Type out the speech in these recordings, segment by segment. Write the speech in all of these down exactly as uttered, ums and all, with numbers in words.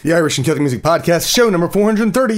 The Irish and Celtic Music Podcast, show number four hundred thirty.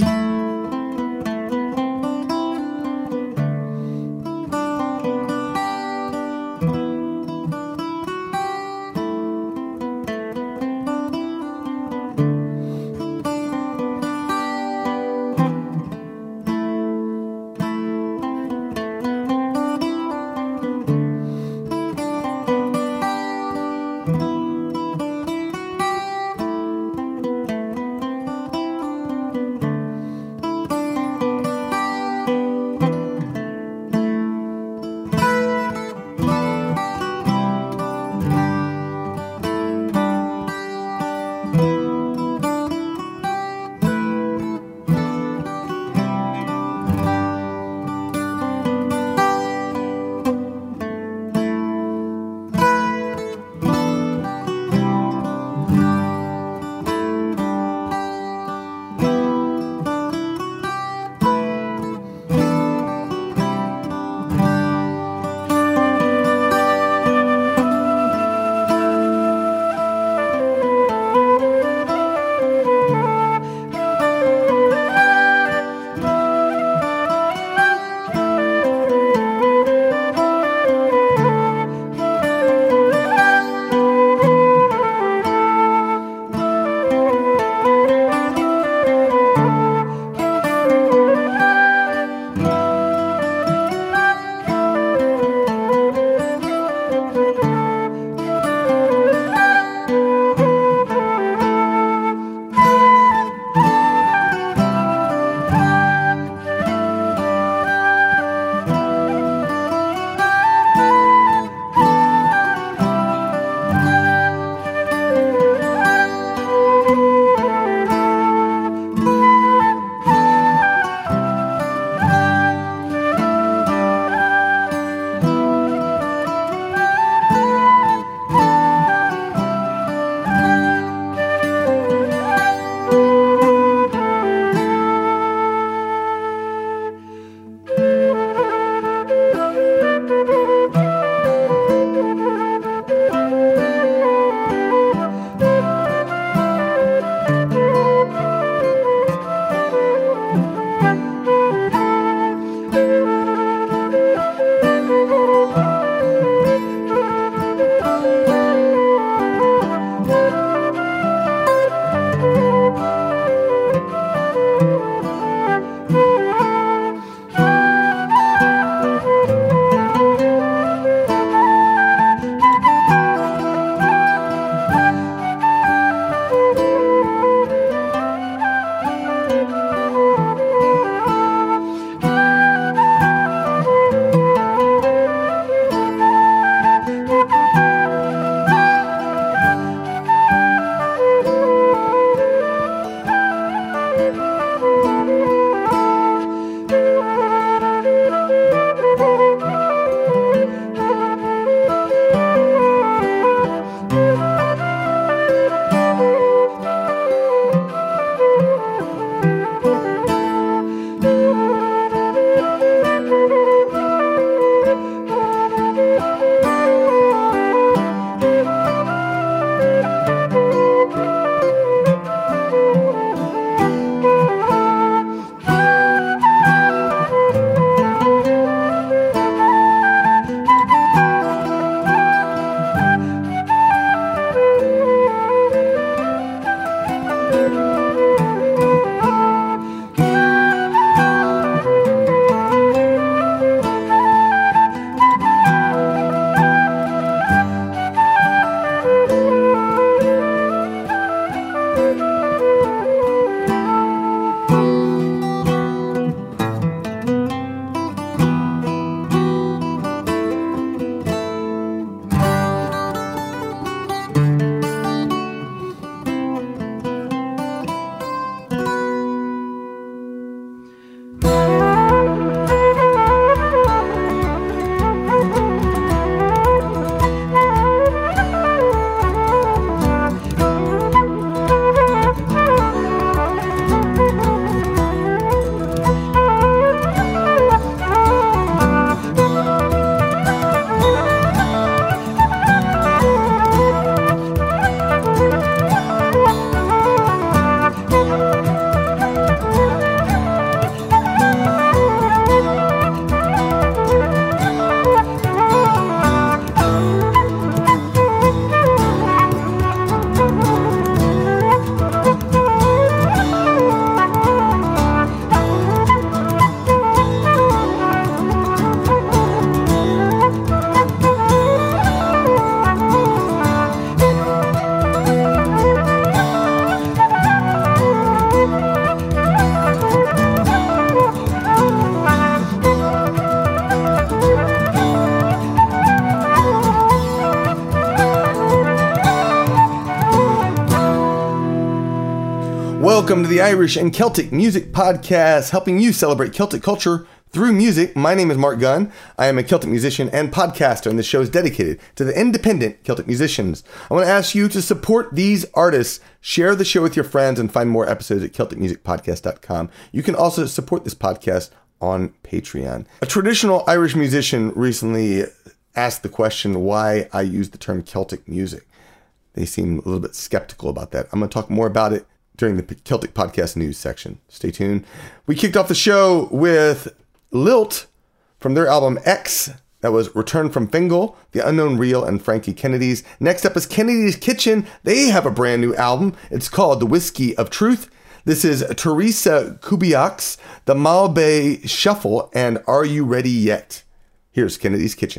Welcome to the Irish and Celtic Music Podcast, helping you celebrate Celtic culture through music. My name is Mark Gunn. I am a Celtic musician and podcaster, and this show is dedicated to the independent Celtic musicians. I want to ask you to support these artists, share the show with your friends, and find more episodes at celtic music podcast dot com. You can also support this podcast on Patreon. A traditional Irish musician recently asked the question why I use the term Celtic music. They seem a little bit skeptical about that. I'm going to talk more about it during the Celtic Podcast News section. Stay tuned. We kicked off the show with Lilt from their album X. That was Return from Fingal, The Unknown Real, and Frankie Kennedy's. Next up is Kennedy's Kitchen. They have a brand new album. It's called The Whiskey of Truth. This is Teresa Kubiak's The Malbay Shuffle and Are You Ready Yet? Here's Kennedy's Kitchen.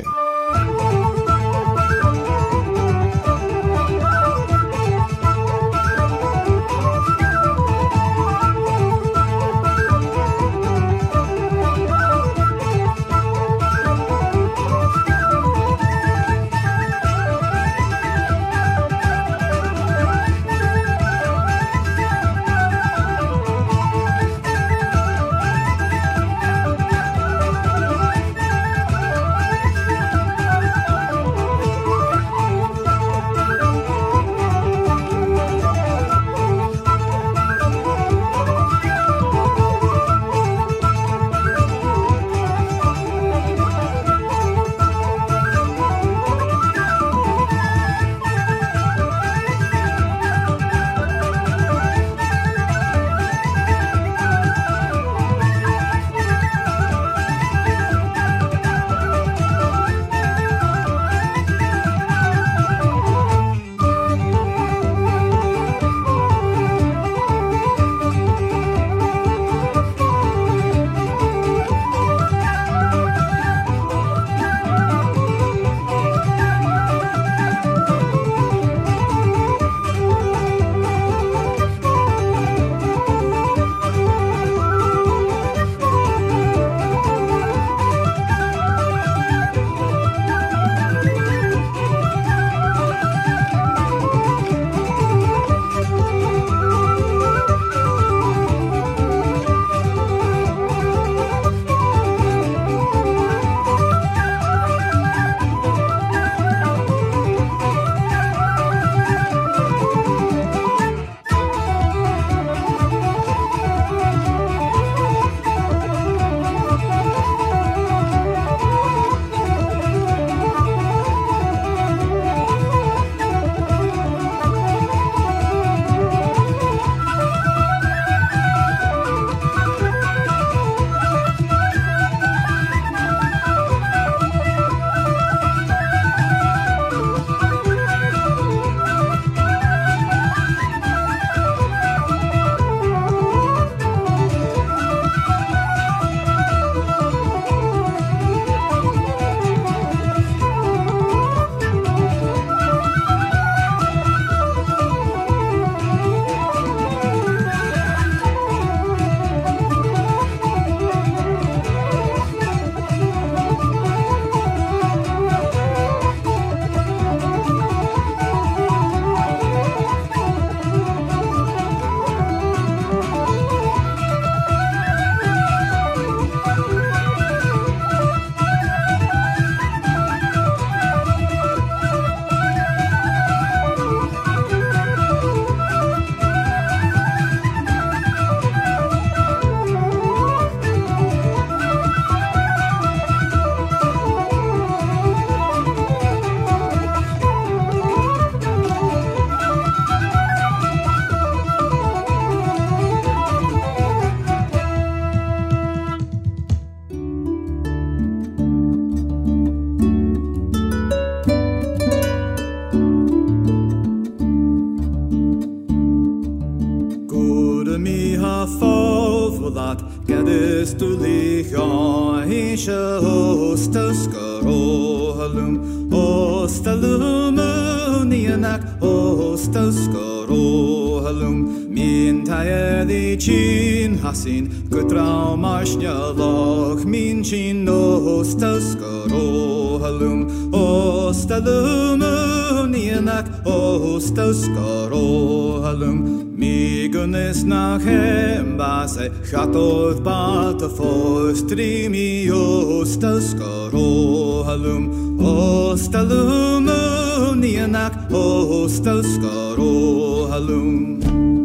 Ostalum, ostalum, nianak ostas goro halum min taedi chin hasin gutrau marshnya loch min chin ostas goro halum ostalum nianak ostas goro halum mi gunnes nach hembase chatov bat forstri mi ostas goro halum ostalum nianak ostas goro halum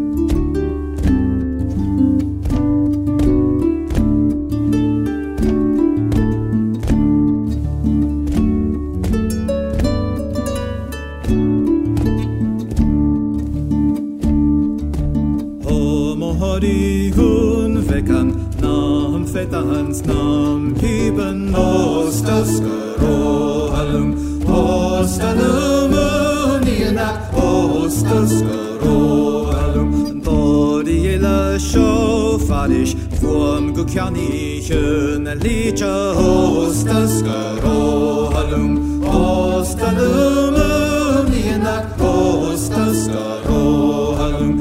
Horigun vekan nam fetans nam hiben ostas goro halum ostalum nianak ostas goro halum Doriela shofarish vom gukjanichen licha ostas goro halum ostalum nianak ostas goro halum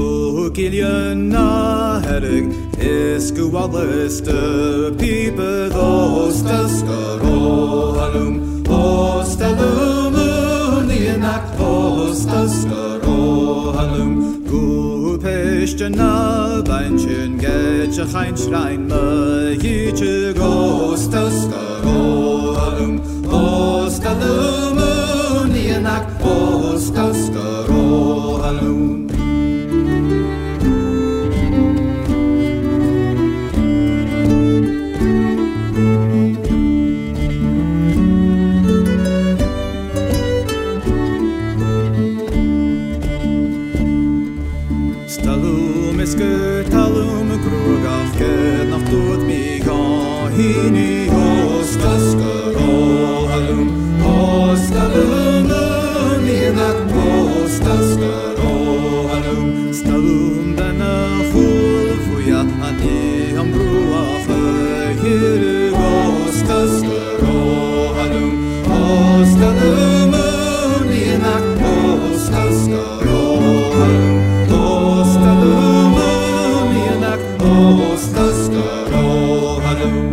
Gilliana herrig isku walliste people ostas goro halum ostalum nianak ostas goro halum gu pestena beinchen getche ein schrein me jiche ostas goro halum ostalum nianak ostas goro halum Talum grugaf get nach tut mi ga hini ostas goro halum ostalum nianak ostas goro halum stalum dana ful fuya ani am grua fahir ostas goro halum ostalum nianak ostas goro halum ostalum ostas goro halum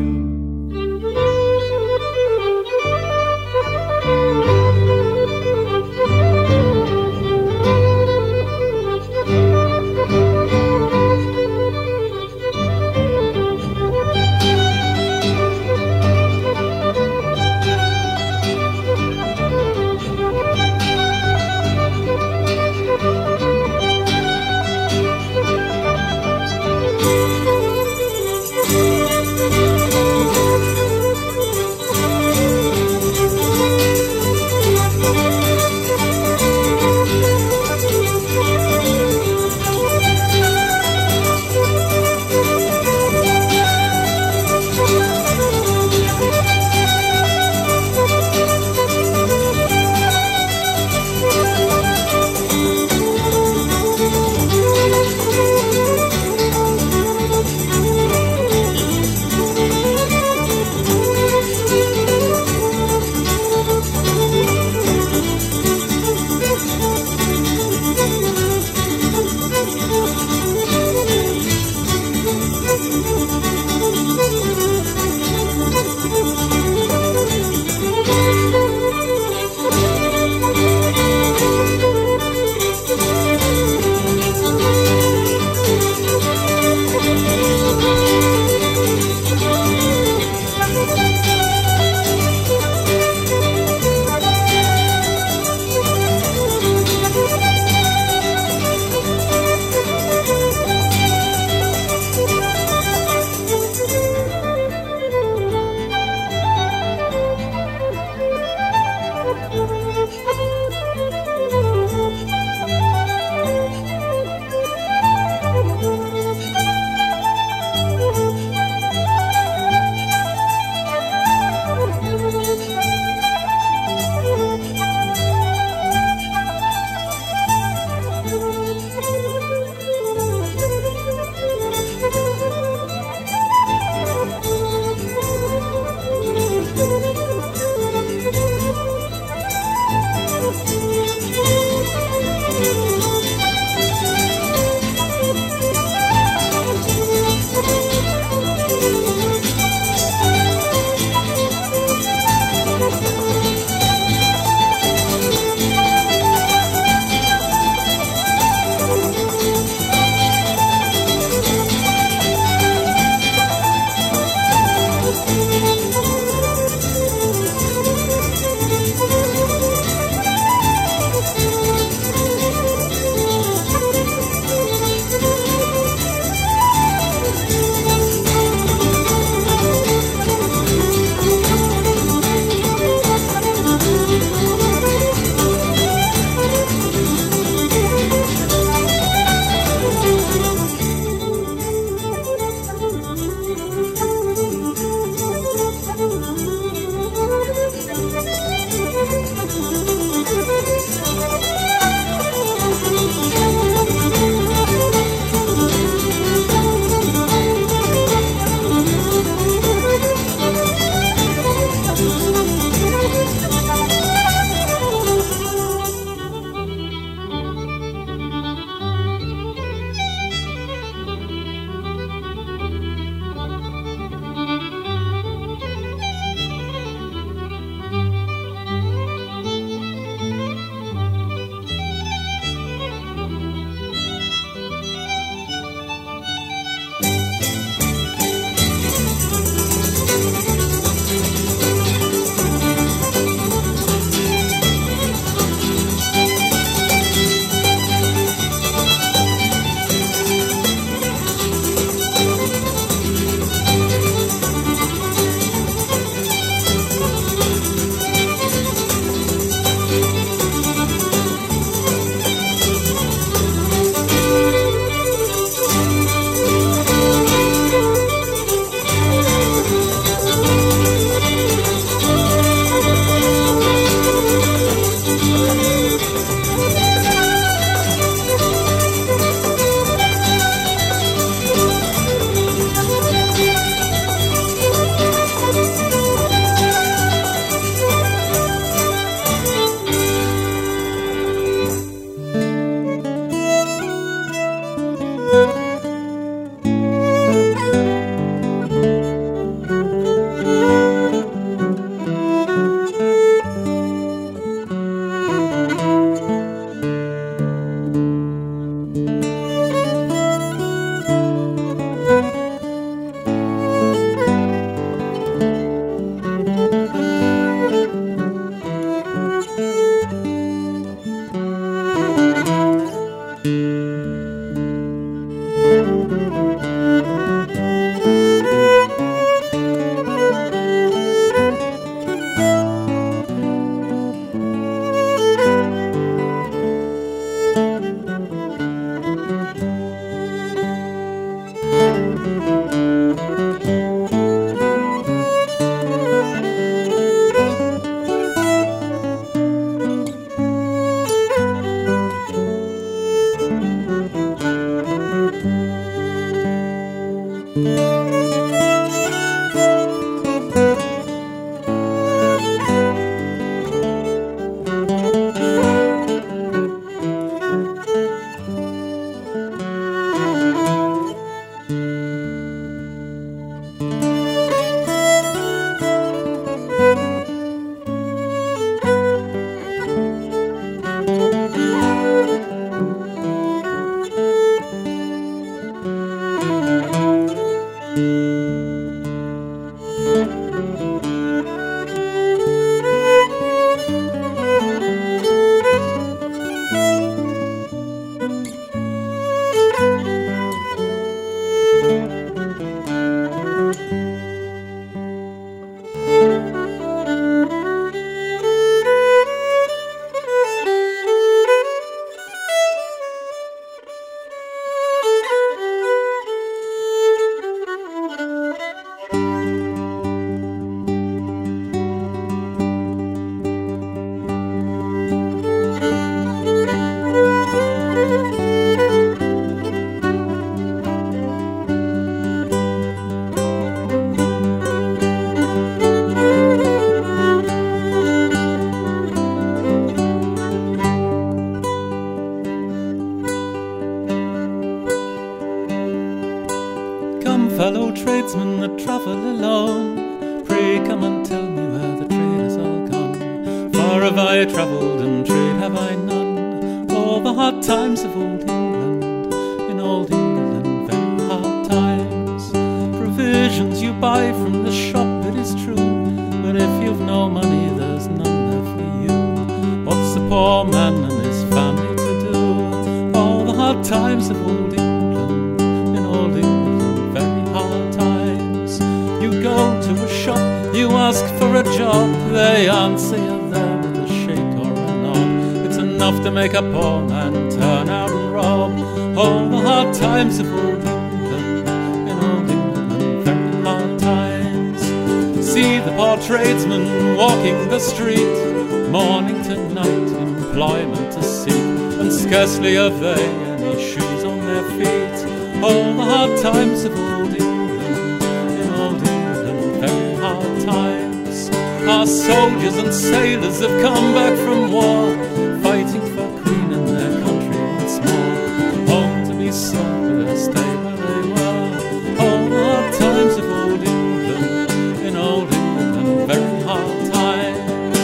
fellow tradesmen that travel alone, pray come and tell me where the trade is all gone. Far have I travelled and trade have I none, all the hard times of old England, in old England, very hard times. Provisions you buy from the shop, it is true, but if you've no money there's none there for you. What's the poor man and his family to do? All the hard times of old England, in old England, very hard times. You go to a shop, you ask for a job, they answer you there with a shake or a nod. It's enough to make a poor man turn out and rob. All the hard times of old England, in old England, very hard times. See the poor tradesmen walking the street, morning to night, employment to seek, and scarcely have they any shoes on their feet. All the hard times of old England, in old England, very hard times. Our soldiers and sailors have come back from war, fighting for Queen and their country once more. Home to be sought, but they stay where they were. All the hard times of old England, in old England, very hard times.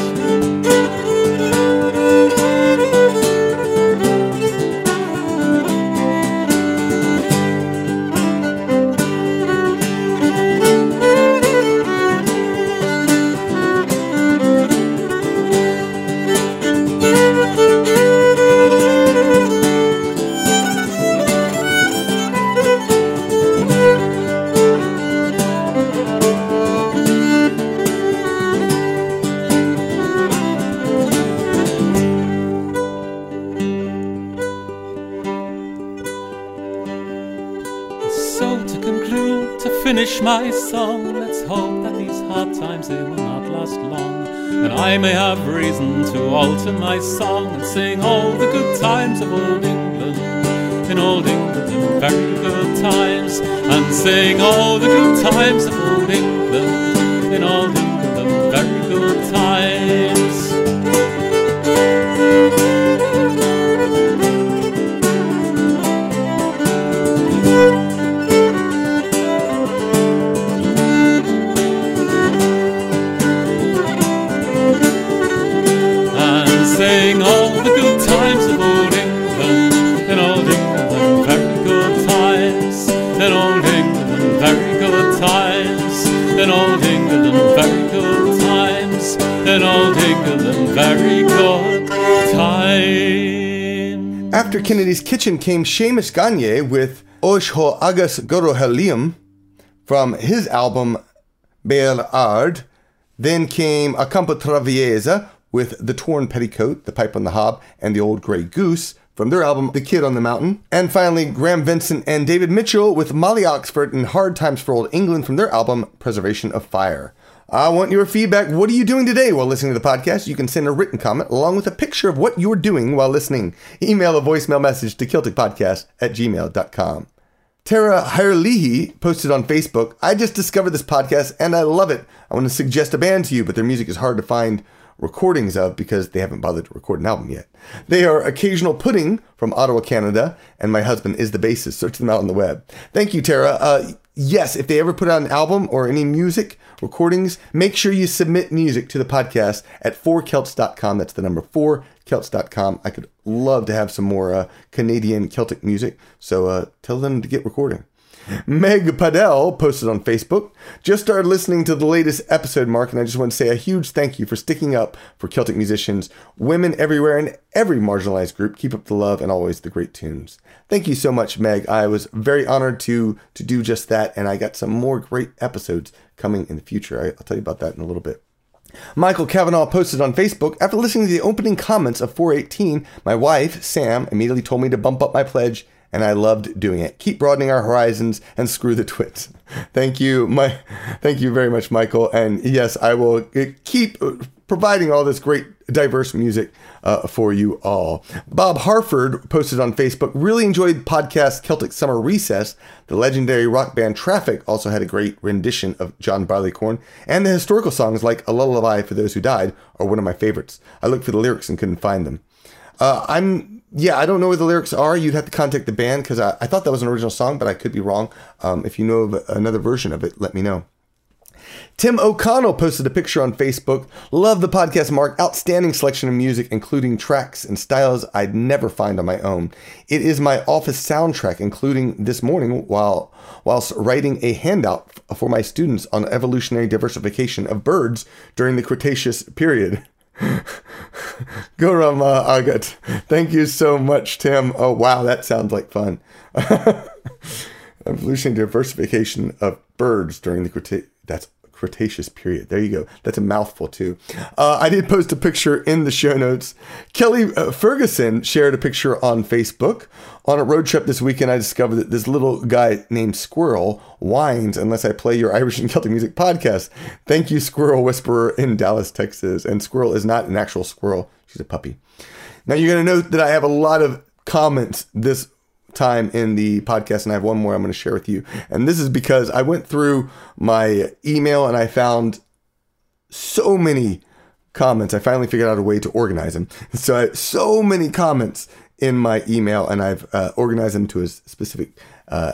Finish my song, let's hope that these hard times they will not last long, and I may have reason to alter my song and sing all the good times of old England, in old England, in very good times, and sing all the good times of old England, in old England, in very good times. Sing all the good times of old England, in old England, very good times, in old England, very good times, in old England, very good times, in old England, very good times. After Kennedy's Kitchen came Seamus Gagne with Ois Ho Agus Gorohelium from his album Beal Ard. Then came A Campo Traviesa with The Torn Petticoat, The Pipe on the Hob, and The Old Grey Goose from their album The Kid on the Mountain. And finally, Graham Vincent and David Mitchell with Molly Oxford and Hard Times for Old England from their album Preservation of Fire. I want your feedback. What are you doing today while listening to the podcast? You can send a written comment along with a picture of what you're doing while listening. Email a voicemail message to Celtic Podcast at gmail dot com. Tara Hirelihi posted on Facebook, I just discovered this podcast and I love it. I want to suggest a band to you, but their music is hard to find recordings of because they haven't bothered to record an album yet. They are Occasional Pudding from Ottawa, Canada, and my husband is the bassist. Search them out on the web. Thank you, Tara. Uh, yes, if they ever put out an album or any music recordings, make sure you submit music to the podcast at four celts dot com. That's the number four celts dot com. I could love to have some more uh, Canadian Celtic music, so uh, tell them to get recording. Meg Padel posted on Facebook, just started listening to the latest episode, Mark, and I just want to say a huge thank you for sticking up for Celtic musicians, women everywhere, and every marginalized group. Keep up the love and always the great tunes. Thank you so much, Meg. I was very honored to to do just that, and I got some more great episodes coming in the future. I, I'll tell you about that in a little bit. Michael Cavanaugh posted on Facebook, after listening to the opening comments of four eighteen, my wife, Sam, immediately told me to bump up my pledge, and I loved doing it. Keep broadening our horizons and screw the twits. Thank you, my, thank you very much, Michael. And yes, I will keep providing all this great diverse music uh, for you all. Bob Harford posted on Facebook, really enjoyed podcast Celtic Summer Recess. The legendary rock band Traffic also had a great rendition of John Barleycorn, and the historical songs like A Lullaby for Those Who Died are one of my favorites. I looked for the lyrics and couldn't find them. Uh, I'm yeah, I don't know where the lyrics are. You'd have to contact the band because I, I thought that was an original song, but I could be wrong. Um, if you know of another version of it, let me know. Tim O'Connell posted a picture on Facebook. Love the podcast, Mark. Outstanding selection of music, including tracks and styles I'd never find on my own. It is my office soundtrack, including this morning while whilst writing a handout for my students on evolutionary diversification of birds during the Cretaceous period. Gorama Agat. Thank you so much, Tim. Oh, wow, that sounds like fun. Evolutionary diversification of birds during the Cretaceous. That's Cretaceous period. There you go. That's a mouthful too. Uh, I did post a picture in the show notes. Kelly uh, Ferguson shared a picture on Facebook. On a road trip this weekend, I discovered that this little guy named Squirrel whines unless I play your Irish and Celtic music podcast. Thank you, Squirrel Whisperer in Dallas, Texas. And Squirrel is not an actual squirrel. She's a puppy. Now you're going to note that I have a lot of comments this time in the podcast, and I have one more I'm going to share with you. And this is because I went through my email and I found so many comments. I finally figured out a way to organize them. So I, so many comments in my email, and I've uh, organized them to a specific uh,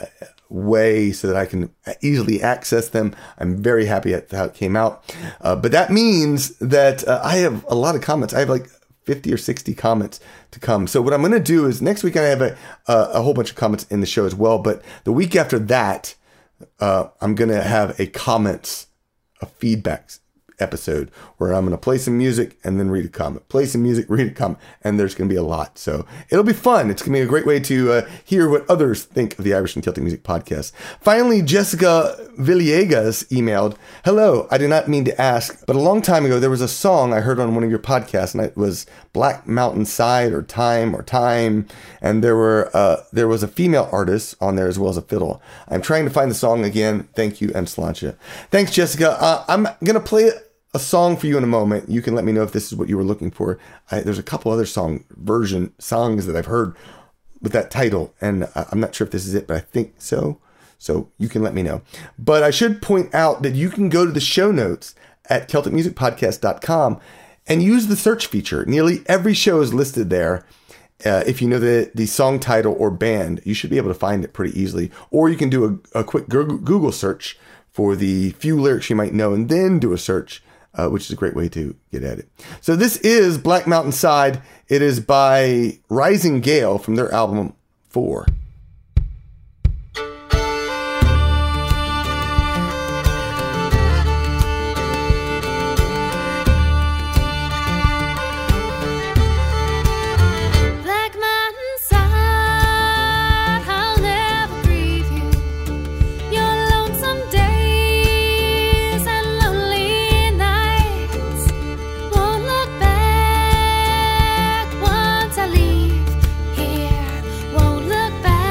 way so that I can easily access them. I'm very happy at how it came out. Uh, but that means that uh, I have a lot of comments. I have like fifty or sixty comments to come. So what I'm going to do is next week I have a, a, a whole bunch of comments in the show as well. But the week after that, uh, I'm going to have a comments, a feedback episode where I'm going to play some music and then read a comment, play some music, read a comment, and there's going to be a lot. So it'll be fun. It's going to be a great way to uh, hear what others think of the Irish and Celtic Music Podcast. Finally, Jessica Villegas emailed, "Hello, I did not mean to ask, but a long time ago there was a song I heard on one of your podcasts, and it was Black Mountain Side or Time or Time, and there were uh, there was a female artist on there as well as a fiddle. I'm trying to find the song again. Thank you, and Sláinte." Thanks, Jessica. Uh, I'm going to play it. A song for you in a moment. You can let me know if this is what you were looking for. I, there's a couple other song version songs that I've heard with that title, and I'm not sure if this is it, but I think so. So you can let me know. But I should point out that you can go to the show notes at celtic music podcast dot com and use the search feature. Nearly every show is listed there. Uh, if you know the, the song title or band, you should be able to find it pretty easily. Or you can do a, a quick Google search for the few lyrics you might know and then do a search. Uh, which is a great way to get at it. So this is Black Mountain Side. It is by Rising Gale from their album Four. Won't look back.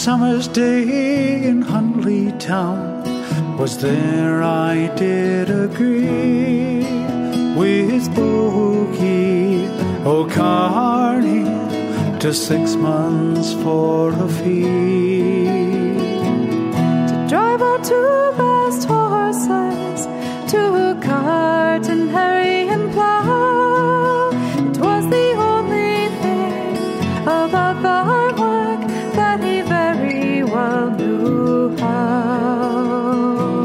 summer's day in Huntley Town was there I did agree with Bogie O'Carney to six months for a fee. To drive our two best horses to a cart and harry and plough. It was the only thing about our work that he very well knew how.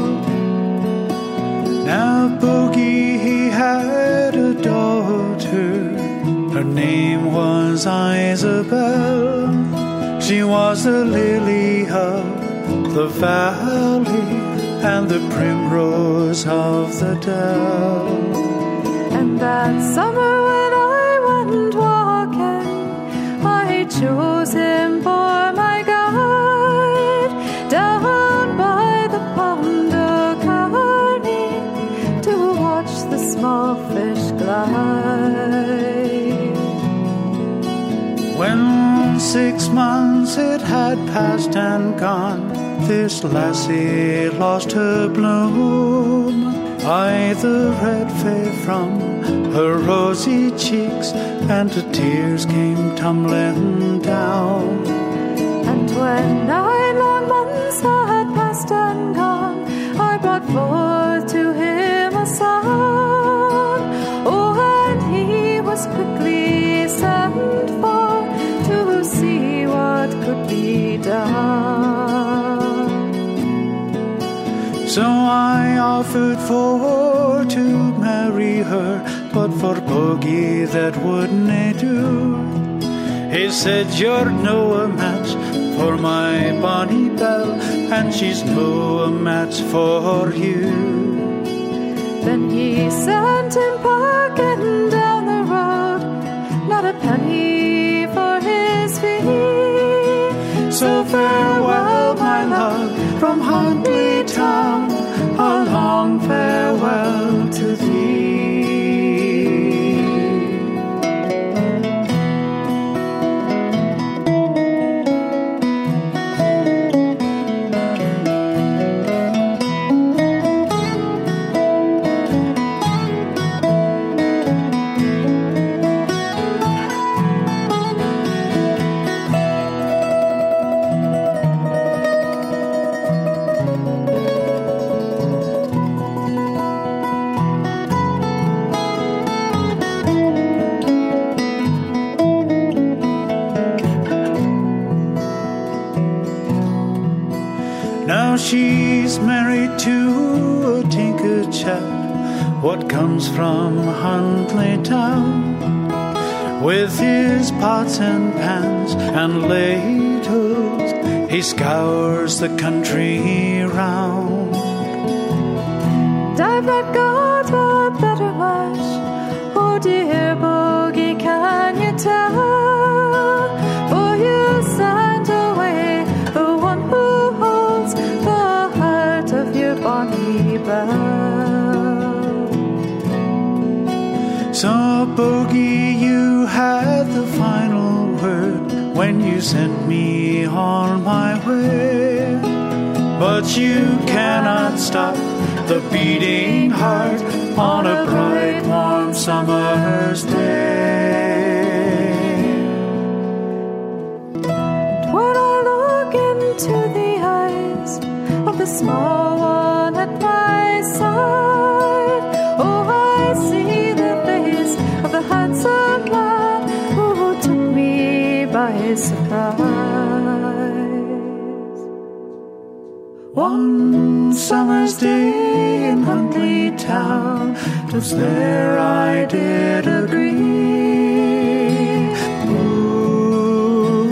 Now Bogie, he had a daughter. Her name was Isabel. She was the lily of the valley and the primrose of the dell. And that summer when I went walking, I chose him for my guide down by the pond of Carney to watch the small fish glide. When six months it had passed and gone, this lassie lost her bloom. Aye, the red fade from her rosy cheeks, and the tears came tumbling down. And when nine long months had passed and gone, I brought forth to him a son. Oh, and he was quickly sent for to see what could be done. So I offered for to marry her, but for Bogie that wouldn't he do. He said, you're no a match for my bonny belle, and she's no a match for you. Then he sent him packing down the road, not a penny for his fee. So farewell, my love, from Huntley Town, a long farewell to thee. Now she's married to a tinker chap, what comes from Huntley Town, with his pots and pans and ladles, he scours the country round. And I've not got a better match, oh dear Bogie, can you tell? For you sent away the one who holds the heart of your bonny belle. So Bogie, you had the final word when you sent me on my way, but you cannot stop the beating heart on a bright warm summer's day. And when I look into the eyes of the small one at my side, oh, I see the face of the handsome lad who took me by surprise. One summer's day in Huntley Town, 'twas there I did agree. Ooh.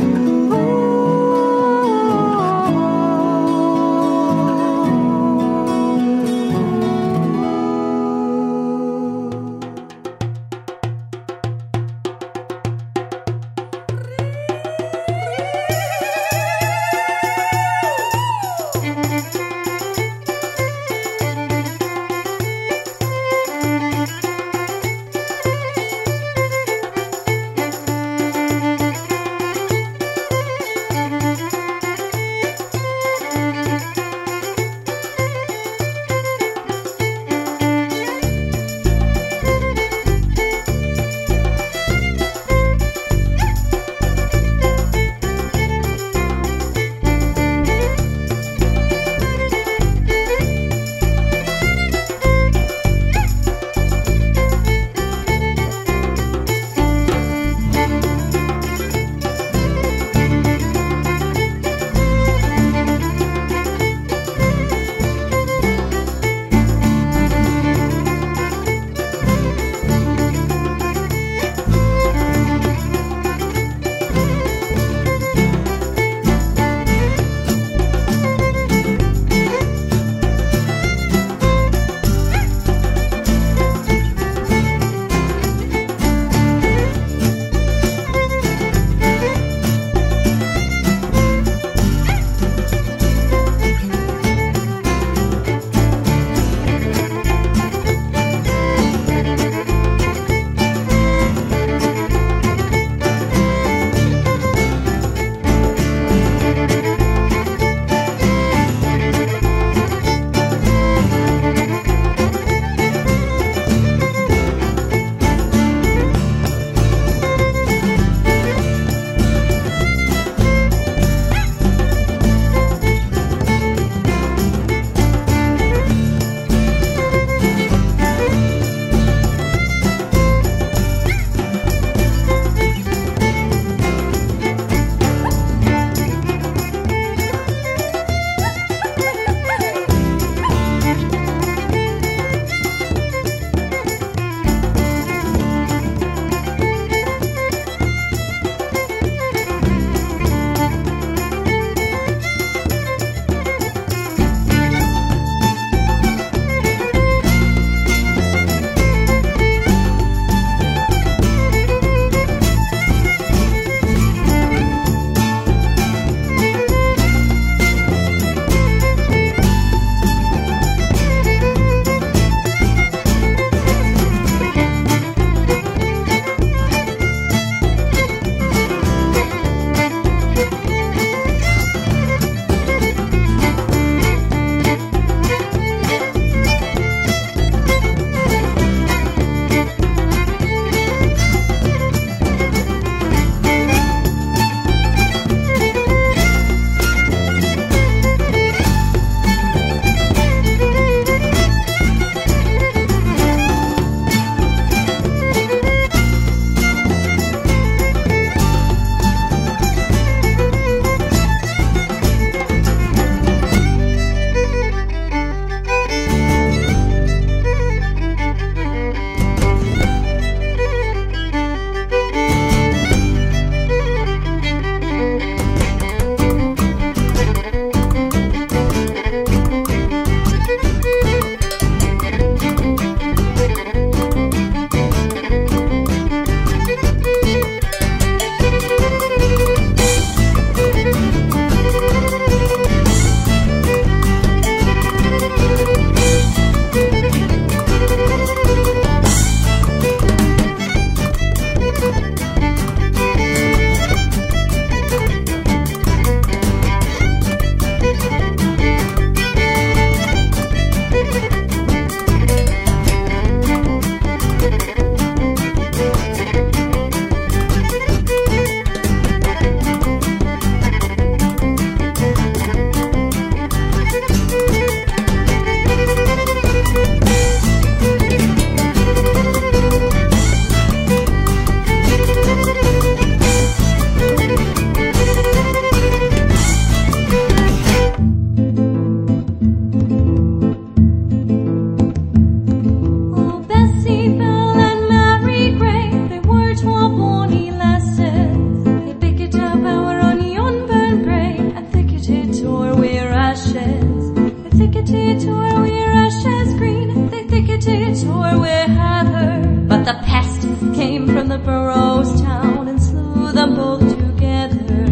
sure we had her. But the pest came from the Burrows town and slew them both together.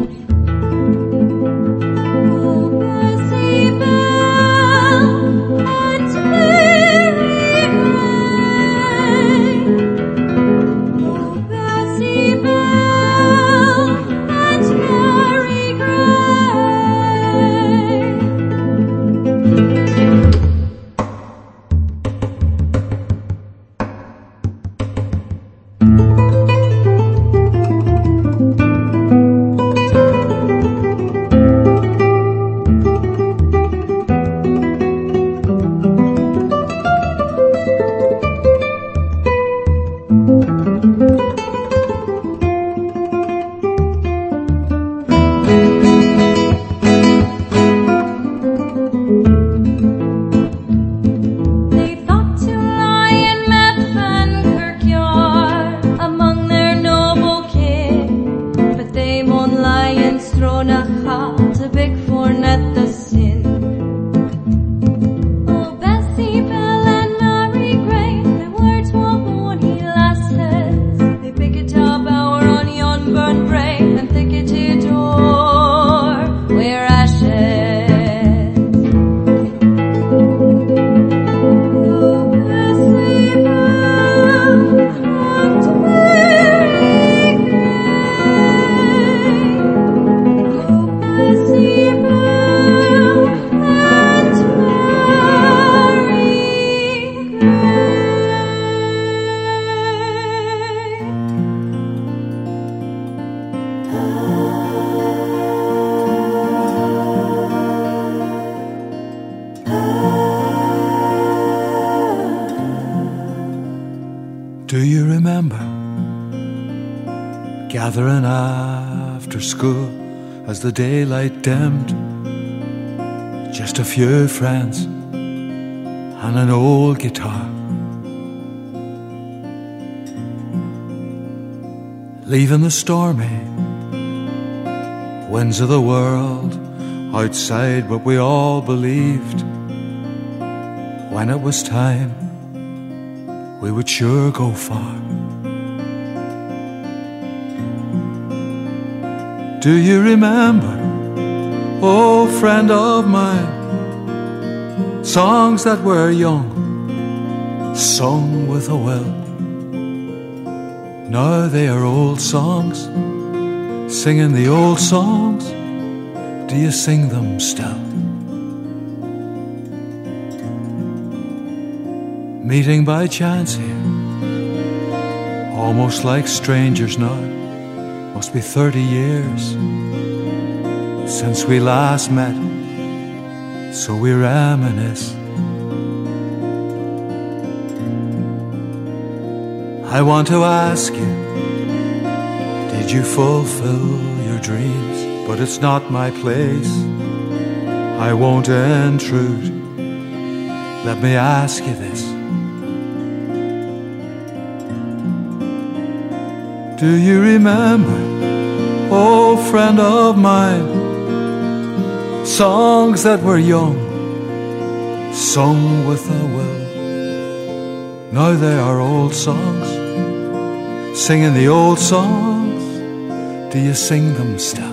Oh, Bessie Belle and Mary Gray. Oh, Bessie Belle and Mary Gray. They thought to lie in Medfan kirkyard among their noble kin, but they maun lie in Stronach to beg for net the sin. Oh, Bessie Belle and Mary Gray, they were twa bonny lasses. They picked a bower on yon burn brae and thickety door where ashes. Oh, Bessie Belle and Mary Gray. Oh, Bessie Belle and Mary Do you remember gathering after school as the daylight dimmed? Just a few friends and an old guitar. Leaving the stormy winds of the world outside what we all believed. When it was time, we would sure go far. Do you remember, oh friend of mine, songs that were young, sung with a will? Now they are old songs, singing the old songs. Do you sing them still? Meeting by chance here, almost like strangers now. Must be thirty years since we last met, so we reminisce. I want to ask you, did you fulfill your dreams? But it's not my place, I won't intrude. Let me ask you this. Do you remember, oh friend of mine, songs that were young, sung with a will? Now they are old songs, singing the old songs. Do you sing them still?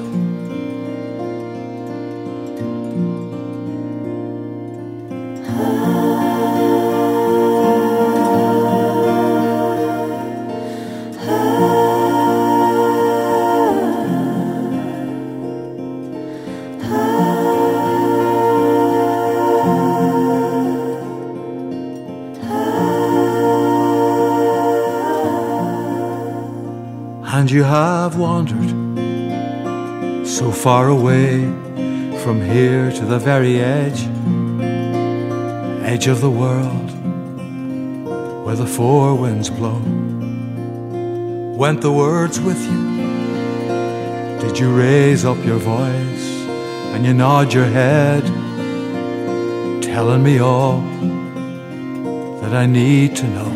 And you have wandered so far away from here to the very edge, edge of the world, where the four winds blow. Went the words with you? Did you raise up your voice and you nod your head, telling me all that I need to know?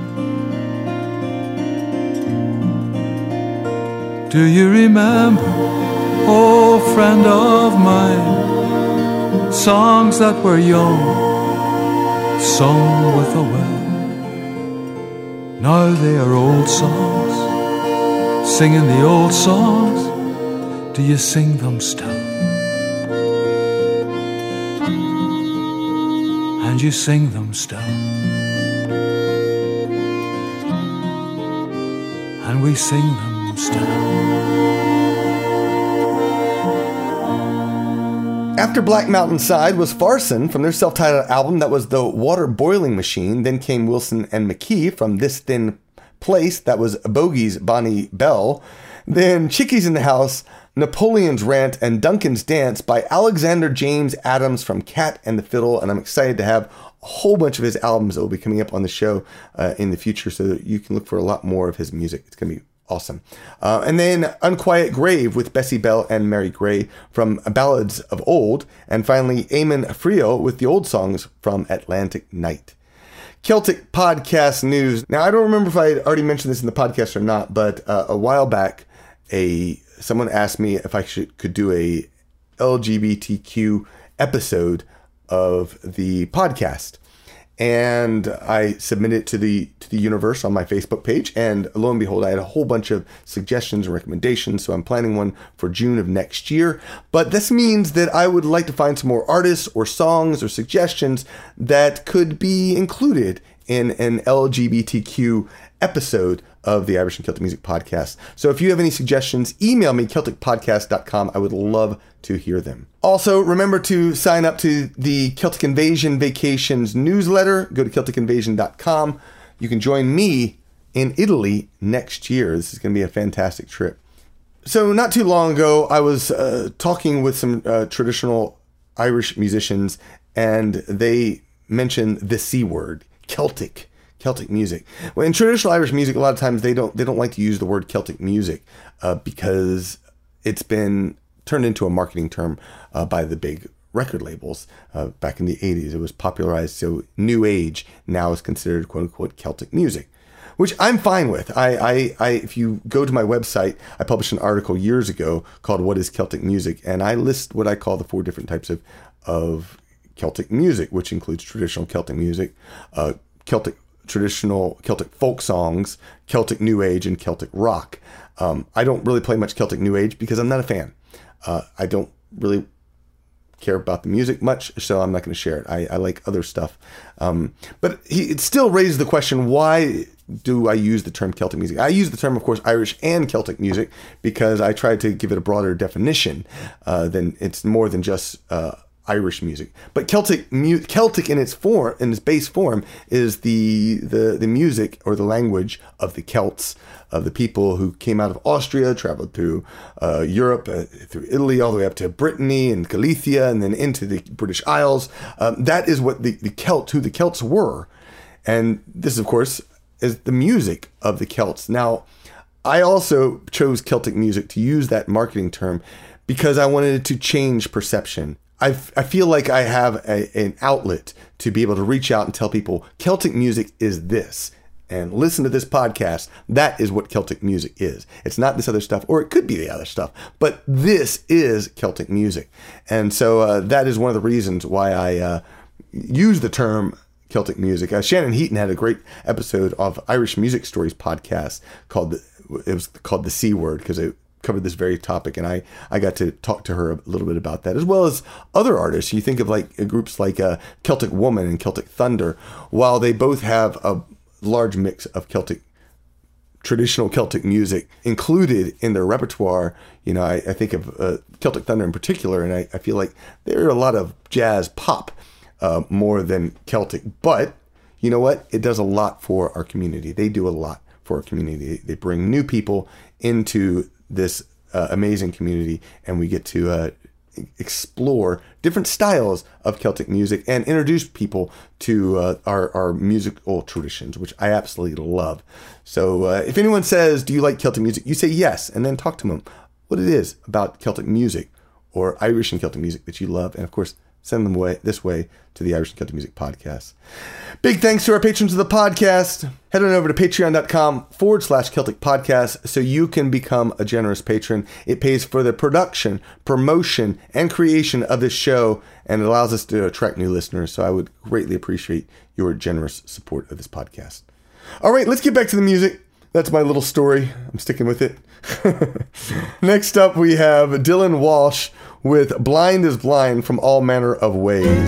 Do you remember, oh friend of mine, songs that were young, sung with a will? Now they are old songs, singing the old songs. Do you sing them still? And you sing them still. And we sing them still. After Black Mountain Side was Farson from their self-titled album that was The Water Boiling Machine. Then came Wilson and McKee from This Thin Place, that was Bogey's Bonnie Bell. Then Chickies in the House, Napoleon's Rant, and Duncan's Dance by Alexander James Adams from Cat and the Fiddle. And I'm excited to have a whole bunch of his albums that will be coming up on the show uh, in the future, so that you can look for a lot more of his music. It's going to be awesome. Uh, and then Unquiet Grave with Bessie Bell and Mary Gray from Ballads of Old. And finally, Eamon Frio with the old songs from Atlantic Night. Celtic podcast news. Now, I don't remember if I had already mentioned this in the podcast or not, but uh, a while back, a someone asked me if I should could do a L G B T Q episode of the podcast. And I submitted it to the to the universe on my Facebook page, and lo and behold, I had a whole bunch of suggestions and recommendations. So I'm planning one for June of next year. But this means that I would like to find some more artists or songs or suggestions that could be included in an L G B T Q episode of the Irish and Celtic Music Podcast. So if you have any suggestions, email me, celtic podcast dot com. I would love to hear them. Also, remember to sign up to the Celtic Invasion Vacations newsletter. Go to celtic invasion dot com. You can join me in Italy next year. This is going to be a fantastic trip. So not too long ago, I was uh, talking with some uh, traditional Irish musicians, and they mentioned the C word, Celtic. Celtic music. Well, in traditional Irish music, a lot of times they don't they don't like to use the word Celtic music uh, because it's been turned into a marketing term uh, by the big record labels. Uh, back in the eighties, it was popularized, so New Age now is considered quote unquote Celtic music, which I'm fine with. I, I, I if you go to my website, I published an article years ago called "What is Celtic Music?" and I list what I call the four different types of of Celtic music, which includes traditional Celtic music, uh, Celtic traditional Celtic folk songs, Celtic New Age, and Celtic rock. Um, I don't really play much Celtic New Age because I'm not a fan. Uh, I don't really care about the music much, so I'm not going to share it. I, I like other stuff. Um, but he, it still raises the question, why do I use the term Celtic music? I use the term, of course, Irish and Celtic music because I try to give it a broader definition uh, than it's more than just uh, Irish music. But Celtic mu- Celtic in its form, in its base form, is the, the the music or the language of the Celts, of the people who came out of Austria, traveled through uh, Europe, uh, through Italy, all the way up to Brittany and Galicia, and then into the British Isles. Um, that is what the, the Celt, who the Celts were. And this, of course, is the music of the Celts. Now, I also chose Celtic music to use that marketing term because I wanted to change perception. I I feel like I have a, an outlet to be able to reach out and tell people Celtic music is this, and listen to this podcast. That is what Celtic music is. It's not this other stuff, or it could be the other stuff, but this is Celtic music. And so uh, that is one of the reasons why I uh, use the term Celtic music. Uh, Shannon Heaton had a great episode of Irish Music Stories podcast called the, it was called the C Word, because it covered this very topic, and I, I got to talk to her a little bit about that, as well as other artists. You think of like groups like uh, Celtic Woman and Celtic Thunder. While they both have a large mix of Celtic, traditional Celtic music included in their repertoire, you know, I, I think of uh, Celtic Thunder in particular, and I, I feel like there are a lot of jazz pop uh, more than Celtic. But you know what? It does a lot for our community. They do a lot for our community. They bring new people into this uh, amazing community, and we get to uh, explore different styles of Celtic music and introduce people to uh, our, our musical traditions, which I absolutely love. So uh, if anyone says, do you like Celtic music? You say yes, and then talk to them what it is about Celtic music or Irish and Celtic music that you love. And of course, send them away this way to the Irish and Celtic Music Podcast. Big thanks to our patrons of the podcast. Head on over to patreon.com forward slash Celtic Podcast so you can become a generous patron. It pays for the production, promotion, and creation of this show, and it allows us to attract new listeners. So I would greatly appreciate your generous support of this podcast. All right, let's get back to the music. That's my little story. I'm sticking with it. Next up, we have Dylan Walsh with Blind is Blind from All Manner of Ways.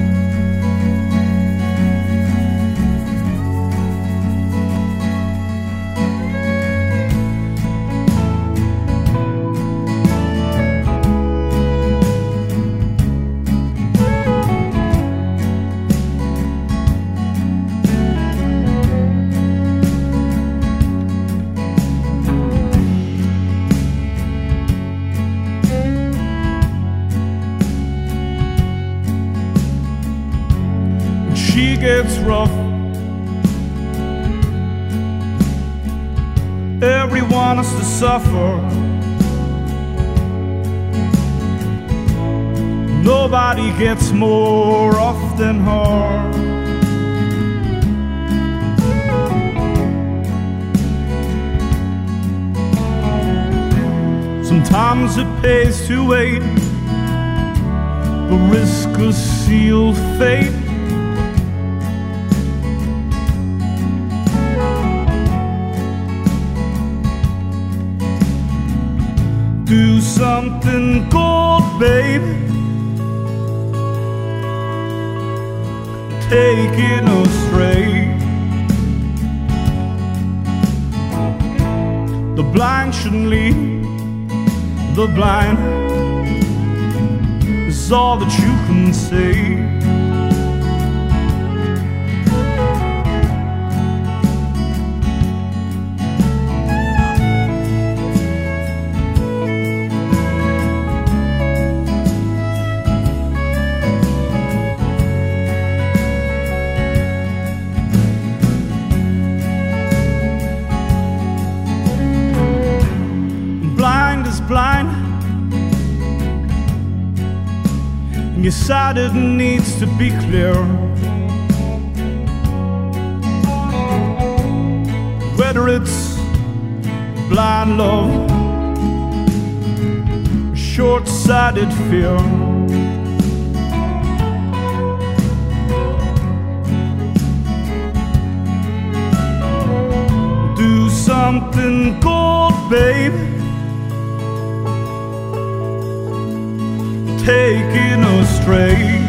Gets rough. Everyone has to suffer. Nobody gets more off than her. Sometimes it pays to wait, but risk a sealed fate. Do something cold, babe. Taking us straight. The blind shouldn't lead the blind, is all that you can say. Blind, your sight it needs to be clear. Whether it's blind love, short-sighted fear, do something cold, babe. Taking us straight.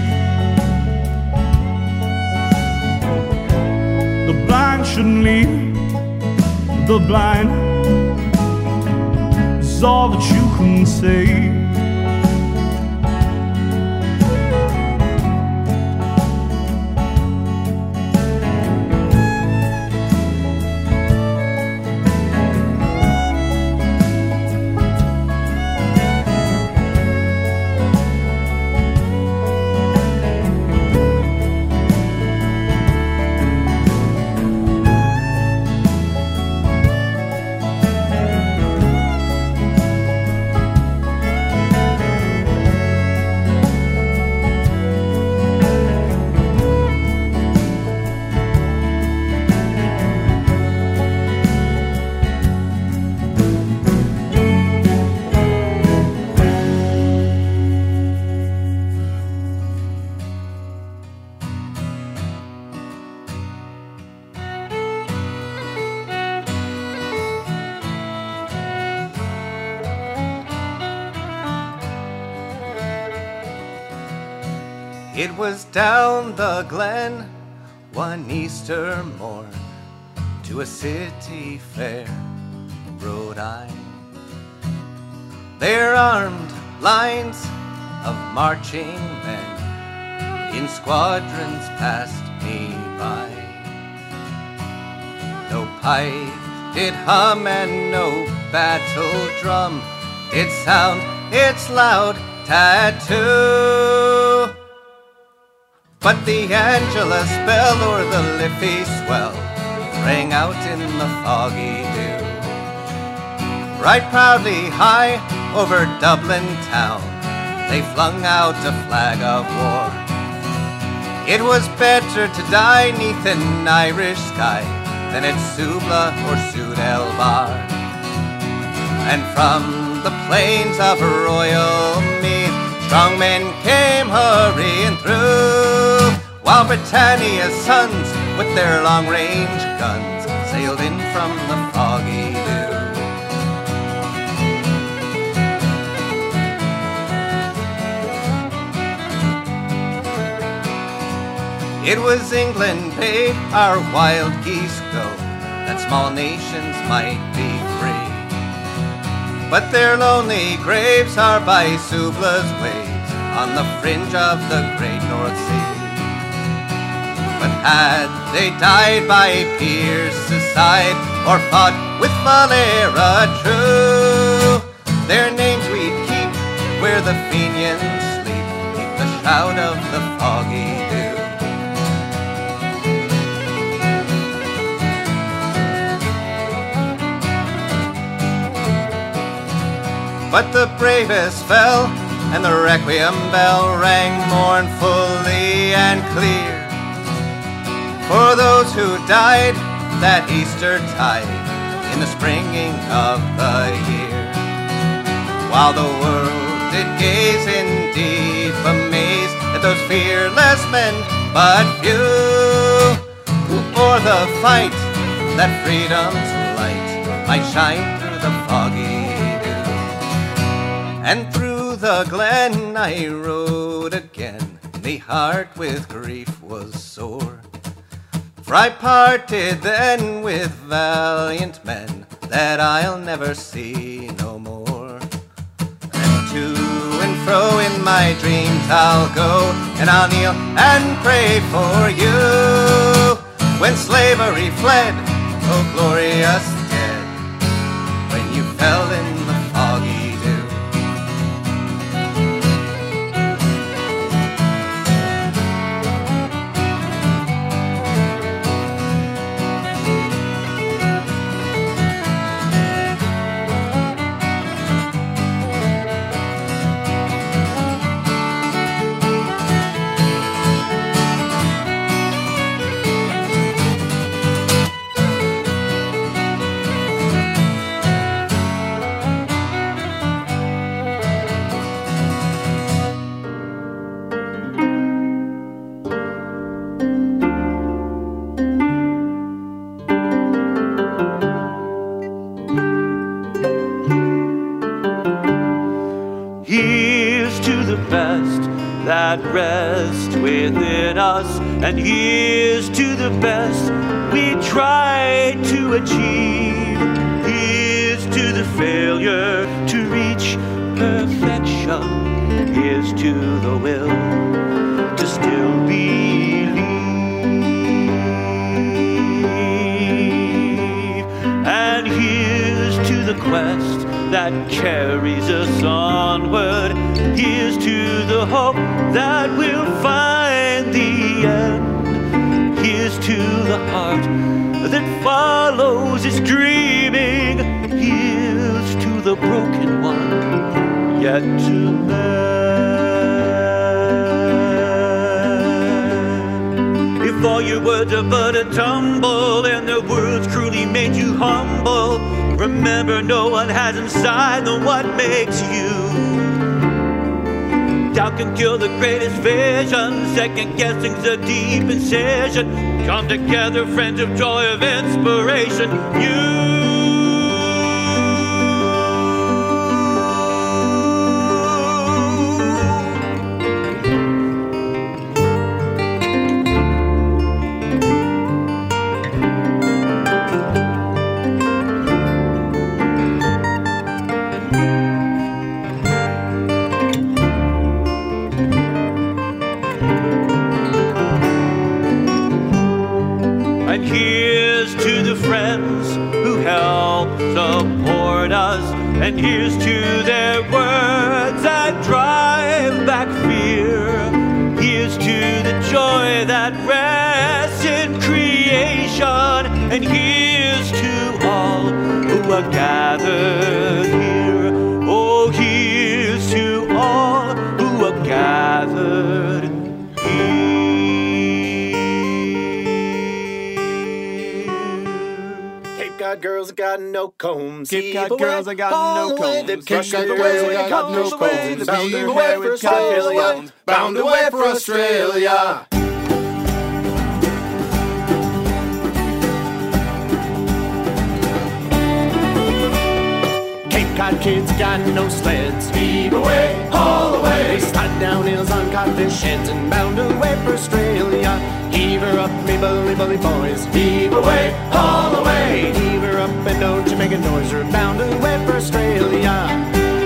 The blind shouldn't lead the blind, is all that you can say. It was down the glen one Easter morn, to a city fair rode I. There armed lines of marching men in squadrons passed me by. No pipe did hum and no battle drum did sound its loud tattoo. But the Angelus bell or the Liffey swell rang out in the foggy dew. Right proudly high over Dublin town they flung out a flag of war. It was better to die 'neath an Irish sky than at Subla or Sudelbar. And from the plains of Royal Meath strong men came hurrying through, while Britannia's sons with their long-range guns sailed in from the foggy dew. It was England bade our wild geese go, that small nations might be free. But their lonely graves are by Subla's waves, on the fringe of the great North Sea. But had they died by Pierce's side, or fought with Valera true, their names we'd keep where the Fenians sleep, neath the shroud of the foggy dew. But the bravest fell, and the requiem bell rang mournfully and clear for those who died that Easter tide in the springing of the year. While the world did gaze in deep amaze at those fearless men, but few who bore the fight that freedom's light might shine through the foggy. And through the glen I rode again, the heart with grief was sore. For I parted then with valiant men that I'll never see no more. And to and fro in my dreams I'll go, and I'll kneel and pray for you. When slavery fled, oh glorious dead, when you fell in the foggy. That rest within us, and here's to the best we try to achieve. Here's to the failure to reach perfection. Here's to the will to still believe. And here's to the quest that carries us onward. Here's to the hope that we'll find the end. Here's to the heart that follows its dreaming. Here's to the broken one yet to mend. If all your words are but a tumble, and the words cruelly made you humble, remember no one has inside the what makes you. Doubt can kill the greatest vision. Second guessing's a deep incision. Come together, friends of joy, of inspiration. You. And here's to the friends who help support us. And here's to their words that drive back fear. Here's to the joy that rests in creation. And here's to all who are gathered here. Oh, here's to all who are gathered here. Girls got no combs. Cape Cod girls I got no combs. Cape Cod girls I got no combs. Bound away for Australia. Bound away for Australia. Cod kids got no sleds. Heave away, haul away. They slide down hills on codfish heads and bound away for Australia. Heave her up, me bully bully boys. Heave away, haul away. Heave her up and don't you make a noise. We're bound away for Australia.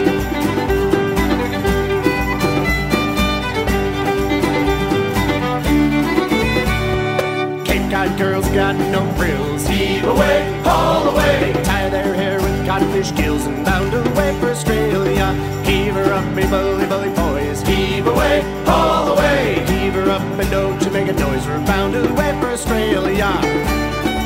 Cod girls got no frills. Heave away, haul away. They tie their hair with codfish gills and bound away for Australia. Heave her up, me bully bully boys. Heave away, haul away. Heave her up and don't you make a noise. We're bound away for Australia.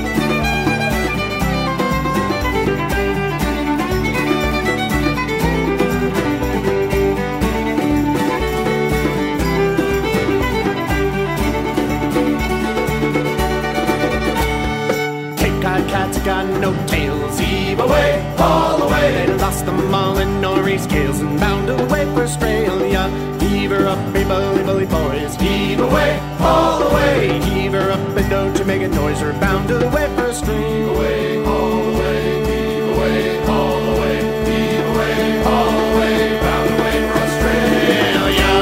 Cats got no tails. Heave away, haul away. They lost them all in Norris scales and bound away for Australia. Heave her up, me bully bully boys. Heave away, haul away. Heave her up and don't you make a noise. We're bound away for Australia. Away, haul away. Heave away, haul away. Heave away, haul away. Bound away for Australia.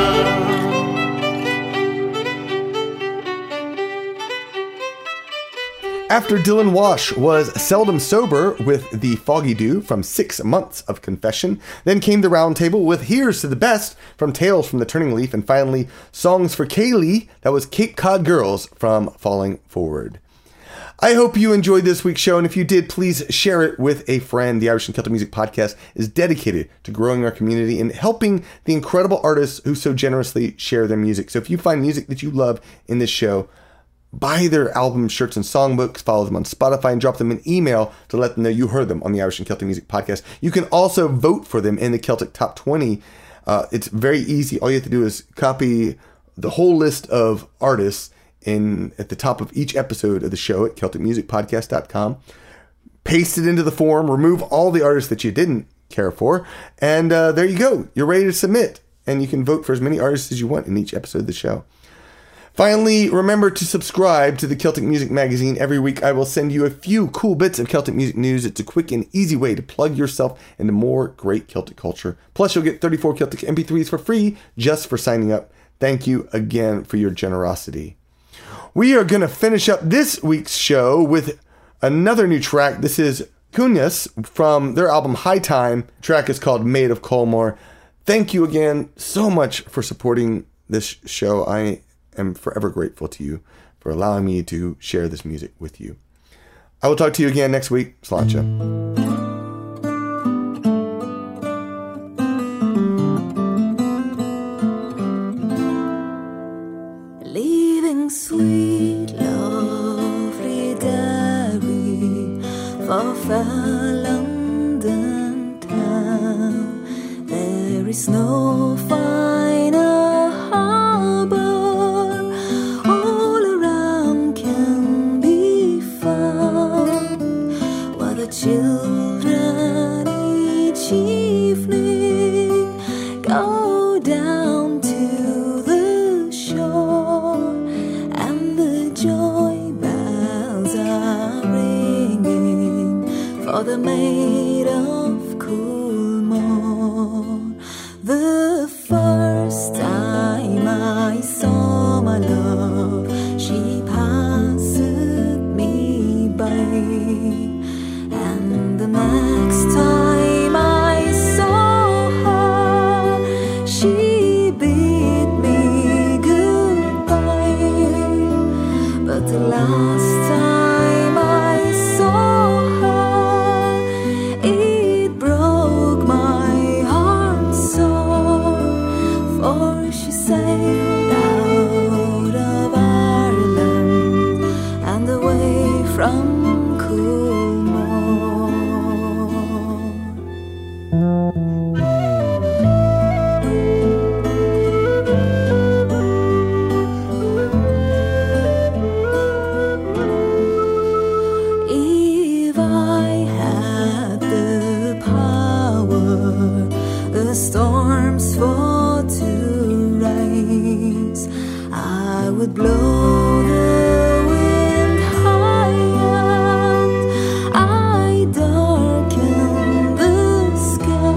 After Dylan Wash was Seldom Sober with the Foggy Dew from Six Months of Confession, then came the Round Table with Here's to the Best from Tales from the Turning Leaf, and finally Songs for Kaylee, that was Cape Cod Girls from Falling Forward. I hope you enjoyed this week's show, and if you did, please share it with a friend. The Irish and Celtic Music Podcast is dedicated to growing our community and helping the incredible artists who so generously share their music. So if you find music that you love in this show, buy their album shirts and songbooks, follow them on Spotify, and drop them an email to let them know you heard them on the Irish and Celtic Music Podcast. You can also vote for them in the Celtic Top twenty. Uh, it's very easy. All you have to do is copy the whole list of artists in at the top of each episode of the show at celtic music podcast dot com. Paste it into the form, remove all the artists that you didn't care for, and uh, there you go. You're ready to submit, and you can vote for as many artists as you want in each episode of the show. Finally, remember to subscribe to the Celtic Music Magazine. Every week I will send you a few cool bits of Celtic music news. It's a quick and easy way to plug yourself into more great Celtic culture. Plus, you'll get thirty-four Celtic M P threes for free just for signing up. Thank you again for your generosity. We are going to finish up this week's show with another new track. This is Cunas from their album High Time. The track is called Maid of Colmore. Thank you again so much for supporting this show. I am forever grateful to you for allowing me to share this music with you. I will talk to you again next week. Sláinte. Leaving sweet, lovely Derry for fair London town. There is no finer harbour all around can be found, where the children each evening go down to the shore, and the joy bells are ringing for the Maid of Colmore. The first time I saw my love, she passed me by, and the next time I saw her, she bid me goodbye. But the last time I saw her, it broke my heart sore, for she sailed out of Ireland and away from if I had the power, the storms for to rise, I would blow the wind high and I darken the sky.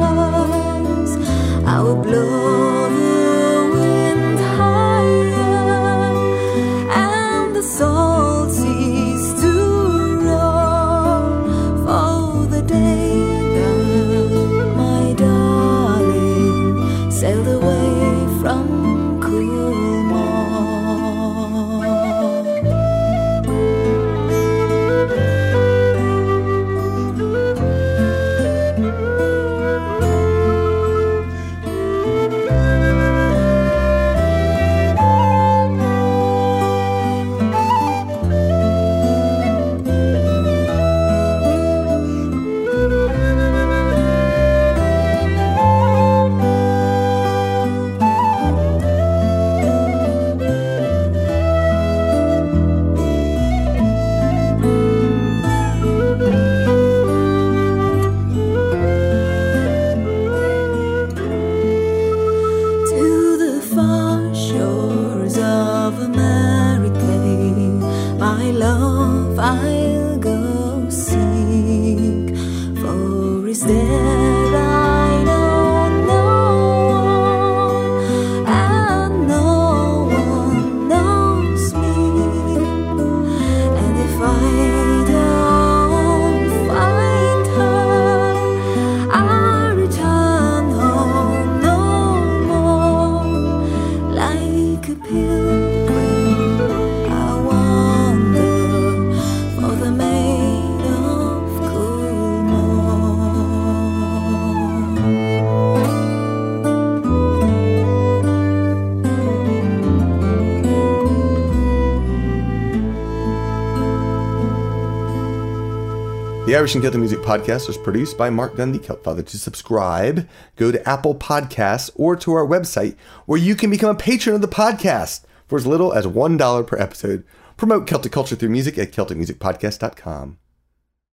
The Irish and Celtic Music Podcast was produced by Mark Gunn, the Celt Father. To subscribe, go to Apple Podcasts or to our website, where you can become a patron of the podcast for as little as one dollar per episode. Promote Celtic culture through music at Celtic Music Podcast dot com.